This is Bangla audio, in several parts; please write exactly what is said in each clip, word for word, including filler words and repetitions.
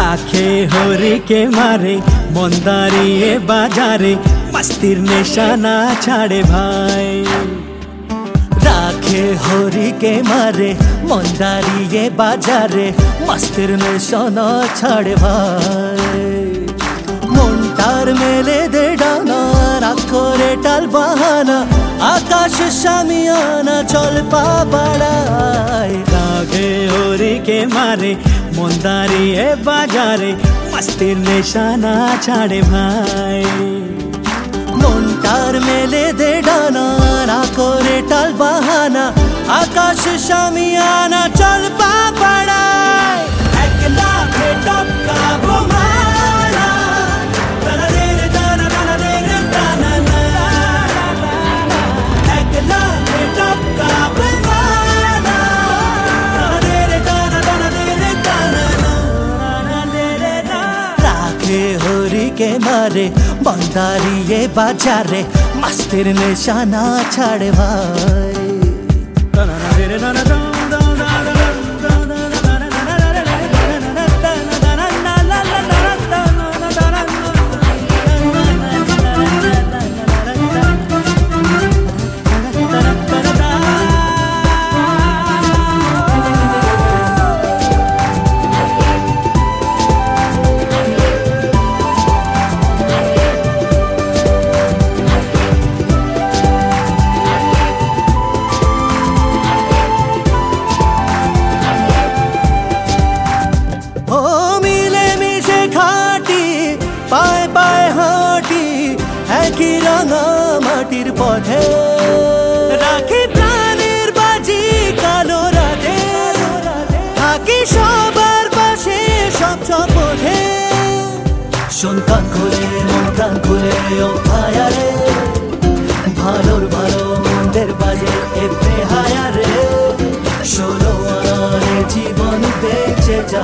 রাখে হরিকে মারে মন দাঁড়িয়ে বাজারে মস্তির নেশা না ছাড়ে ভাই। রাখে হরিকে মারে মন দাঁড়িয়ে বাজারে মস্তির নেশা না ছাড়ে ভাই। মনটার মেলে দে ডানা রাগ করে টাল বাহানা আকাশ সামিয়ানা চল পা বাড়ায়। রাখে হরিকে মারে মন দাঁড়িয়ে বাজারে মস্তির নেশা না ছাড়ে ভাই। মনটার মেলে দে ডানা না করে টাল বাহানা আকাশ সামিয়ানা চল পা বাড়ায়। একলা টপকা বোমালা টানা রে রে টানা টানা রে রে টানা না। একলা টপকা বোমালা টানা রে রে টানা টানা রে রে টানা না রে রে না। রাখে হরিকে মারে মন দাঁড়িয়ে বাজারে মস্তির নেশা না ছাড়ে ভাই। পায়ে পায়ে হাঁটি একই রাঙা মাটির পথে রাখি প্রাণের বাজি কালো রাতে থাকি সবার পাশে সব শপথে। সন্তান খুলে মন প্রাণ খুলে ও ভায়ারে ভালোর ভালো মন্দের বাজে এতে হায়ারে ষোলো আনারে জীবন বেঁচে যা।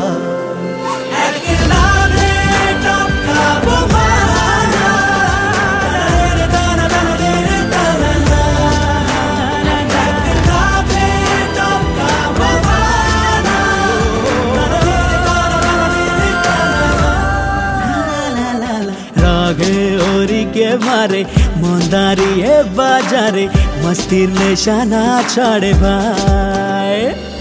রাখে হরিকে মারে মন দাঁড়িয়ে বাজারে মস্তির নেশা না ছাড়ে ভাই।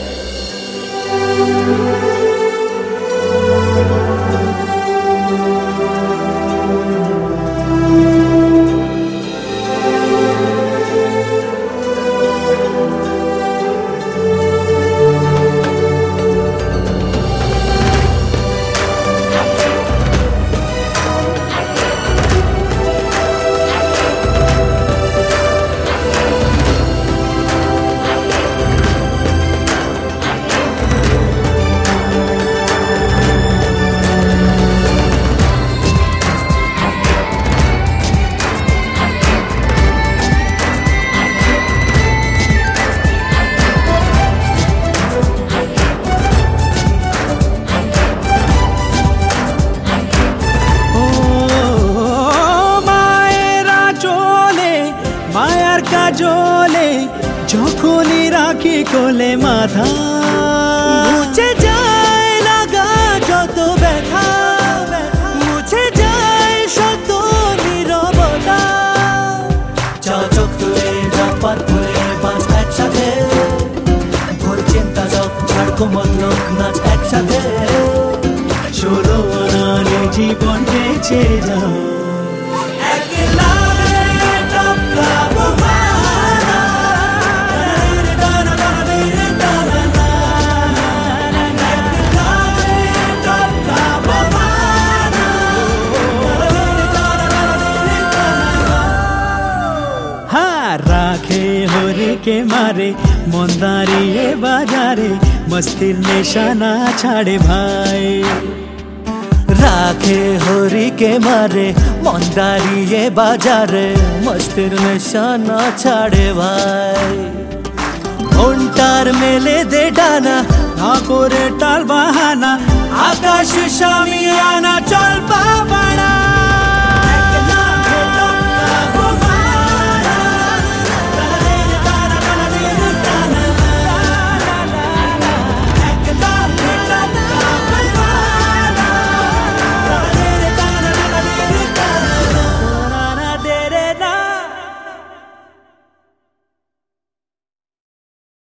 কাজলে যখনই রাখি কোলে মাথা মুছে যায় লাগা যত ব্যথা মুছে যায় শত নীরবতা। চোখ তুলে জাপাত তুলে বাস একসাথে ভুল চিন্তা সব ছাড়কো মতলব নাচ একসাথে ষোলো আনারে জীবন বেঁচে যাও। রাখে হরিকে মারে মন দাঁড়িয়ে বাজারে মস্তির নেশা না ছাড়ে ভাই। রাখে হরিকে মারে মন দাঁড়িয়ে বাজারে মস্তির নেশা না ছাড়ে ভাই। মনটার মেলে দে ডানা না করে টাল বাহানা আকাশ সামিয়ানা চল পা বাড়া।